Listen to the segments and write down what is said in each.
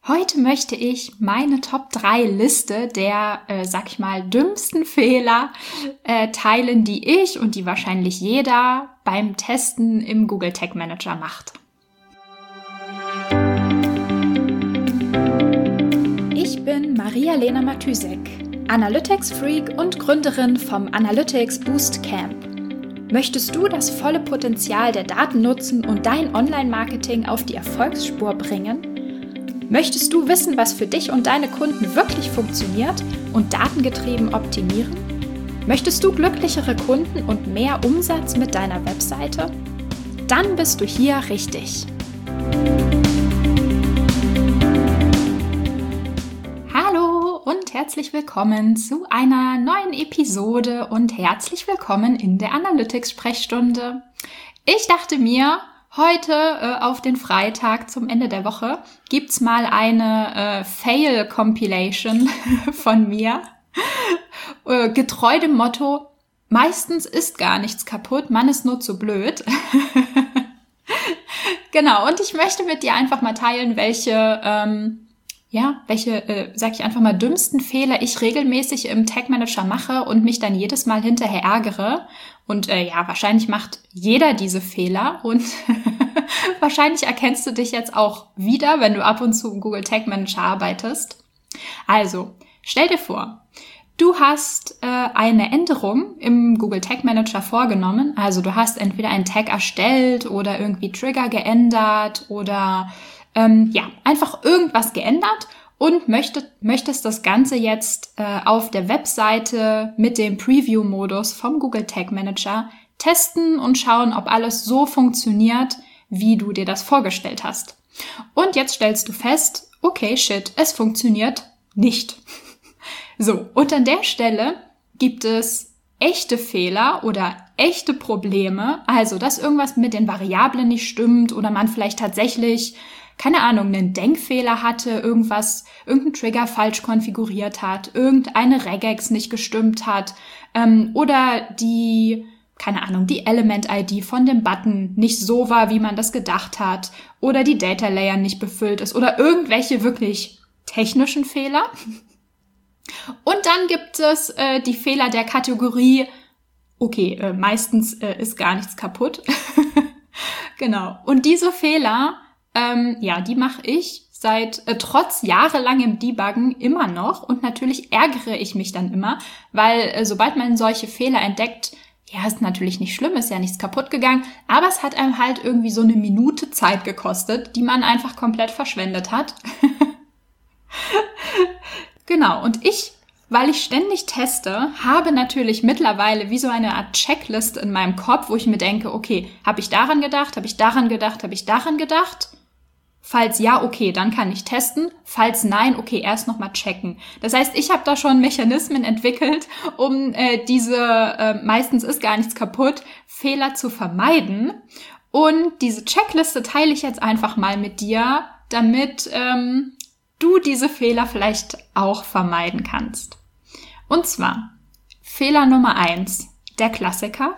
Heute möchte ich meine Top 3 Liste der, dümmsten Fehler teilen, die ich und die wahrscheinlich jeder beim Testen im Google Tag Manager macht. Ich bin Maria-Lena Matysek, Analytics-Freak und Gründerin vom Analytics Boost Camp. Möchtest du das volle Potenzial der Daten nutzen und dein Online-Marketing auf die Erfolgsspur bringen? Möchtest du wissen, was für dich und deine Kunden wirklich funktioniert und datengetrieben optimieren? Möchtest du glücklichere Kunden und mehr Umsatz mit deiner Webseite? Dann bist du hier richtig. Hallo und herzlich willkommen zu einer neuen Episode und herzlich willkommen in der Analytics-Sprechstunde. Ich dachte mir, heute auf den Freitag zum Ende der Woche gibt's mal eine Fail-Compilation von mir. Getreu dem Motto, meistens ist gar nichts kaputt, man ist nur zu blöd. Genau, und ich möchte mit dir einfach mal teilen, welche dümmsten Fehler ich regelmäßig im Tag Manager mache und mich dann jedes Mal hinterher ärgere. Und wahrscheinlich macht jeder diese Fehler und wahrscheinlich erkennst du dich jetzt auch wieder, wenn du ab und zu im Google Tag Manager arbeitest. Also, stell dir vor, du hast eine Änderung im Google Tag Manager vorgenommen. Also du hast entweder einen Tag erstellt oder irgendwie Trigger geändert oder einfach irgendwas geändert und möchtest das Ganze jetzt auf der Webseite mit dem Preview-Modus vom Google Tag Manager testen und schauen, ob alles so funktioniert, wie du dir das vorgestellt hast. Und jetzt stellst du fest, okay, shit, es funktioniert nicht. So, und an der Stelle gibt es echte Fehler oder echte Probleme, also dass irgendwas mit den Variablen nicht stimmt oder man vielleicht tatsächlich, keine Ahnung, einen Denkfehler hatte, irgendein Trigger falsch konfiguriert hat, irgendeine Regex nicht gestimmt hat oder die Element-ID von dem Button nicht so war, wie man das gedacht hat oder die Data Layer nicht befüllt ist oder irgendwelche wirklich technischen Fehler. Und dann gibt es die Fehler der Kategorie, meistens ist gar nichts kaputt. Genau. Und diese Fehler, die mache ich seit trotz jahrelangem Debuggen immer noch. Und natürlich ärgere ich mich dann immer, weil sobald man solche Fehler entdeckt, ist natürlich nicht schlimm, ist ja nichts kaputt gegangen, aber es hat einem halt irgendwie so eine Minute Zeit gekostet, die man einfach komplett verschwendet hat. Genau, und weil ich ständig teste, habe natürlich mittlerweile wie so eine Art Checklist in meinem Kopf, wo ich mir denke, okay, habe ich daran gedacht, habe ich daran gedacht, habe ich daran gedacht? Falls ja, okay, dann kann ich testen. Falls nein, okay, erst nochmal checken. Das heißt, ich habe da schon Mechanismen entwickelt, um diese meistens ist gar nichts kaputt, Fehler zu vermeiden. Und diese Checkliste teile ich jetzt einfach mal mit dir, damit du diese Fehler vielleicht auch vermeiden kannst. Und zwar Fehler Nummer 1, der Klassiker.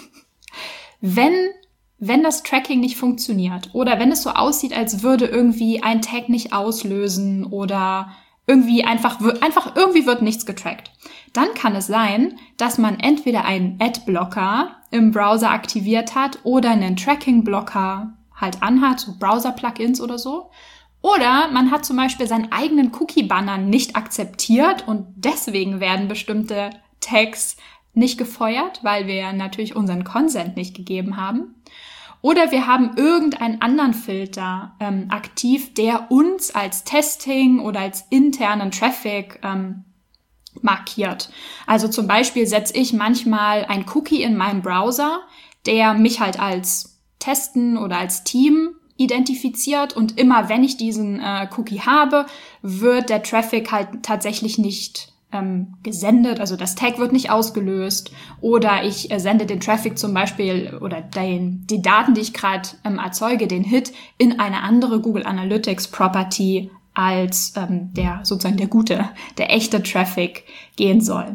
Wenn das Tracking nicht funktioniert oder wenn es so aussieht, als würde irgendwie ein Tag nicht auslösen oder irgendwie einfach irgendwie wird nichts getrackt, dann kann es sein, dass man entweder einen Adblocker im Browser aktiviert hat oder einen Tracking-Blocker halt anhat, so Browser-Plugins oder so. Oder man hat zum Beispiel seinen eigenen Cookie-Banner nicht akzeptiert und deswegen werden bestimmte Tags nicht gefeuert, weil wir natürlich unseren Consent nicht gegeben haben. Oder wir haben irgendeinen anderen Filter aktiv, der uns als Testing oder als internen Traffic markiert. Also zum Beispiel setze ich manchmal ein Cookie in meinem Browser, der mich halt als Testen oder als Team identifiziert und immer wenn ich diesen Cookie habe, wird der Traffic halt tatsächlich nicht gesendet, also das Tag wird nicht ausgelöst oder ich sende den Traffic zum Beispiel oder die Daten, die ich gerade erzeuge, den Hit in eine andere Google Analytics Property als der echte Traffic gehen soll.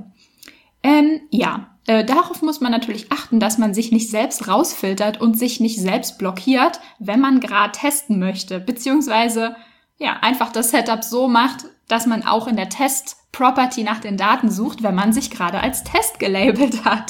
Darauf muss man natürlich achten, dass man sich nicht selbst rausfiltert und sich nicht selbst blockiert, wenn man gerade testen möchte, beziehungsweise einfach das Setup so macht, dass man auch in der Test-Property nach den Daten sucht, wenn man sich gerade als Test gelabelt hat.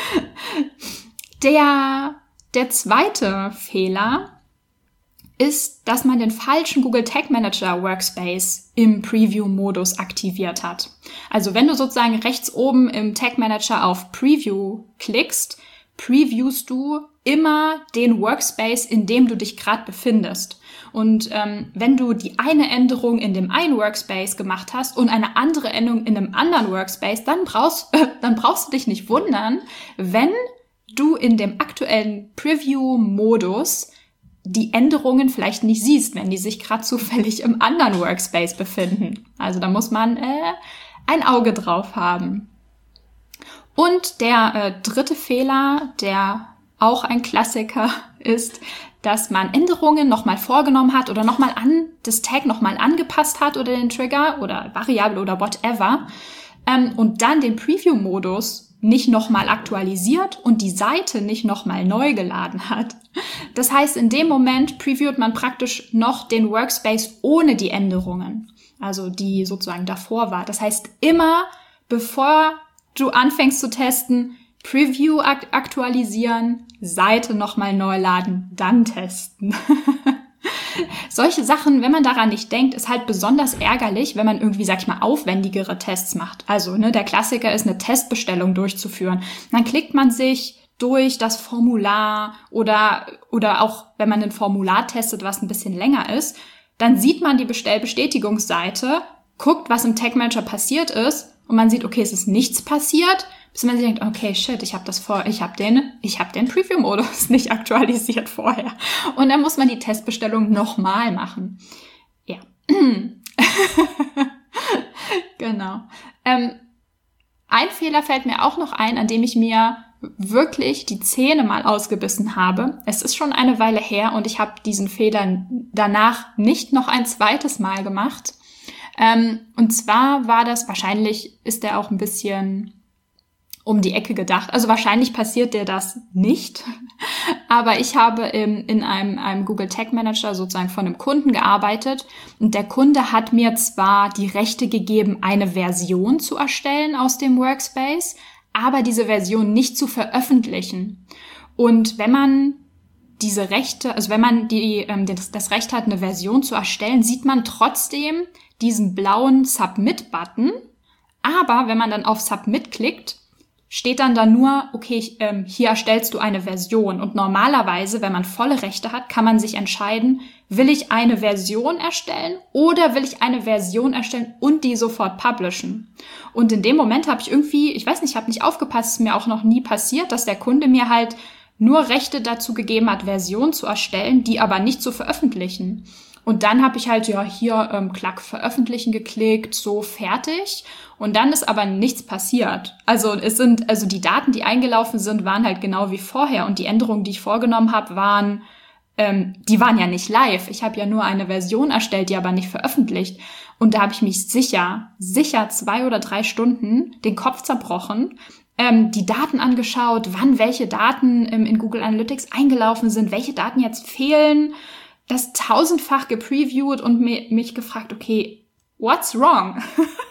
Der zweite Fehler ist, dass man den falschen Google Tag Manager Workspace im Preview-Modus aktiviert hat. Also wenn du sozusagen rechts oben im Tag Manager auf Preview klickst, previewst du immer den Workspace, in dem du dich gerade befindest. Und wenn du die eine Änderung in dem einen Workspace gemacht hast und eine andere Änderung in einem anderen Workspace, dann brauchst du dich nicht wundern, wenn du in dem aktuellen Preview-Modus die Änderungen vielleicht nicht siehst, wenn die sich gerade zufällig im anderen Workspace befinden. Also da muss man ein Auge drauf haben. Und der dritte Fehler, der auch ein Klassiker ist, dass man Änderungen nochmal vorgenommen hat oder nochmal das Tag nochmal angepasst hat oder den Trigger oder Variable oder whatever und dann den Preview-Modus nicht nochmal aktualisiert und die Seite nicht nochmal neu geladen hat. Das heißt, in dem Moment previewt man praktisch noch den Workspace ohne die Änderungen, also die sozusagen davor war. Das heißt, immer bevor du anfängst zu testen, Preview aktualisieren, Seite nochmal neu laden, dann testen. Solche Sachen, wenn man daran nicht denkt, ist halt besonders ärgerlich, wenn man irgendwie, sag ich mal, aufwendigere Tests macht. Also, der Klassiker ist, eine Testbestellung durchzuführen. Dann klickt man sich durch das Formular oder auch, wenn man ein Formular testet, was ein bisschen länger ist, dann sieht man die Bestellbestätigungsseite, guckt, was im Tag Manager passiert ist und man sieht, okay, es ist nichts passiert, bis man sich denkt, okay, shit, ich habe den Preview-Modus nicht aktualisiert vorher. Und dann muss man die Testbestellung nochmal machen. Ja. Genau. Ein Fehler fällt mir auch noch ein, an dem ich mir wirklich die Zähne mal ausgebissen habe. Es ist schon eine Weile her und ich habe diesen Fehler danach nicht noch ein zweites Mal gemacht. Und zwar war das, wahrscheinlich ist der auch ein bisschen um die Ecke gedacht. Also wahrscheinlich passiert dir das nicht. Aber ich habe in einem Google Tag Manager sozusagen von einem Kunden gearbeitet und der Kunde hat mir zwar die Rechte gegeben, eine Version zu erstellen aus dem Workspace, aber diese Version nicht zu veröffentlichen. Und wenn man diese Rechte, also wenn man das Recht hat, eine Version zu erstellen, sieht man trotzdem diesen blauen Submit-Button. Aber wenn man dann auf Submit klickt, steht dann da nur, okay, hier erstellst du eine Version. Und normalerweise, wenn man volle Rechte hat, kann man sich entscheiden, will ich eine Version erstellen oder will ich eine Version erstellen und die sofort publishen. Und in dem Moment habe ich irgendwie, ich weiß nicht, ich habe nicht aufgepasst, ist mir auch noch nie passiert, dass der Kunde mir halt nur Rechte dazu gegeben hat, Version zu erstellen, die aber nicht zu veröffentlichen. Und dann habe ich halt hier klack veröffentlichen geklickt, so fertig. Und dann ist aber nichts passiert. Also die Daten, die eingelaufen sind, waren halt genau wie vorher. Und die Änderungen, die ich vorgenommen habe, die waren ja nicht live. Ich habe ja nur eine Version erstellt, die aber nicht veröffentlicht. Und da habe ich mich sicher 2 oder 3 Stunden den Kopf zerbrochen, die Daten angeschaut, wann welche Daten in Google Analytics eingelaufen sind, welche Daten jetzt fehlen, das 1000-fach gepreviewt und mich gefragt, okay, what's wrong?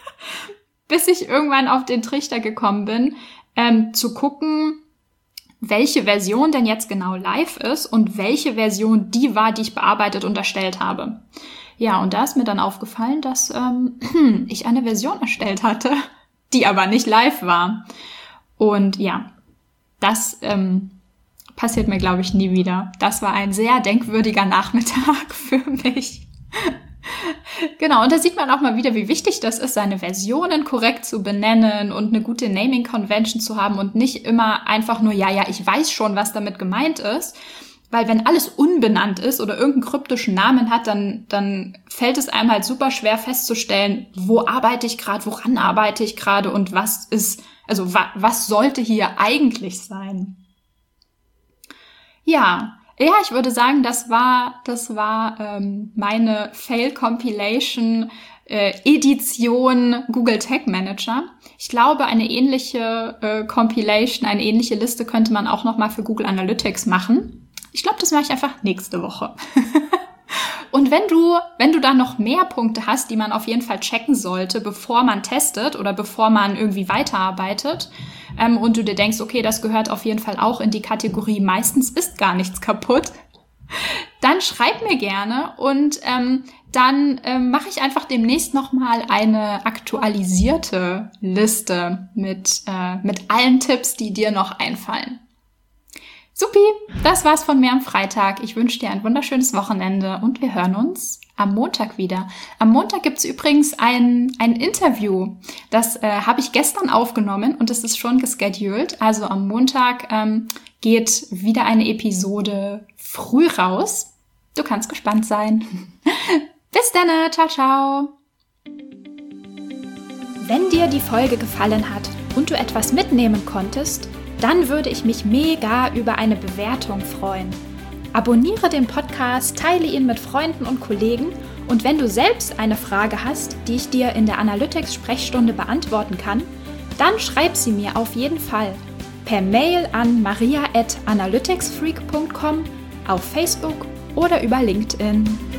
Bis ich irgendwann auf den Trichter gekommen bin, zu gucken, welche Version denn jetzt genau live ist und welche Version die war, die ich bearbeitet und erstellt habe. Ja, und da ist mir dann aufgefallen, dass ich eine Version erstellt hatte, die aber nicht live war. Und ja, das passiert mir, glaube ich, nie wieder. Das war ein sehr denkwürdiger Nachmittag für mich. Genau, und da sieht man auch mal wieder, wie wichtig das ist, seine Versionen korrekt zu benennen und eine gute Naming-Convention zu haben und nicht immer einfach nur, ja, ich weiß schon, was damit gemeint ist. Weil wenn alles unbenannt ist oder irgendeinen kryptischen Namen hat, dann fällt es einem halt super schwer festzustellen, wo arbeite ich gerade, woran arbeite ich gerade und was sollte hier eigentlich sein? Ja, ich würde sagen, das war meine Fail-Compilation Edition Google Tag Manager. Ich glaube, eine ähnliche Compilation, eine ähnliche Liste könnte man auch nochmal für Google Analytics machen. Ich glaube, das mache ich einfach nächste Woche. Und wenn du da noch mehr Punkte hast, die man auf jeden Fall checken sollte, bevor man testet oder bevor man irgendwie weiterarbeitet, und du dir denkst, okay, das gehört auf jeden Fall auch in die Kategorie meistens ist gar nichts kaputt, dann schreib mir gerne und dann mache ich einfach demnächst nochmal eine aktualisierte Liste mit allen Tipps, die dir noch einfallen. Supi, das war's von mir am Freitag. Ich wünsche dir ein wunderschönes Wochenende und wir hören uns am Montag wieder. Am Montag gibt's übrigens ein Interview. Das habe ich gestern aufgenommen und es ist schon gescheduled. Also am Montag geht wieder eine Episode früh raus. Du kannst gespannt sein. Bis dann, ciao, ciao. Wenn dir die Folge gefallen hat und du etwas mitnehmen konntest, dann würde ich mich mega über eine Bewertung freuen. Abonniere den Podcast, teile ihn mit Freunden und Kollegen und wenn du selbst eine Frage hast, die ich dir in der Analytics-Sprechstunde beantworten kann, dann schreib sie mir auf jeden Fall per Mail an maria@analyticsfreak.com, auf Facebook oder über LinkedIn.